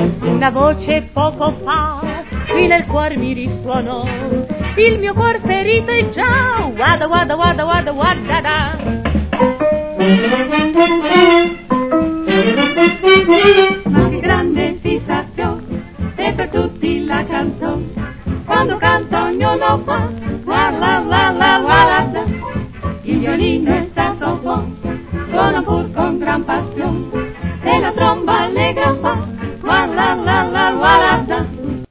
Una voce poco fa qui nel cuore mi risuonò, il mio cuor ferito è già, guarda, guarda, guarda, guarda, guarda da. Ma che grande fissazione è per tutti la canzone, quando canta ognuno fa, la la la la la la. Il violino è stato buono, suona pur con gran passione,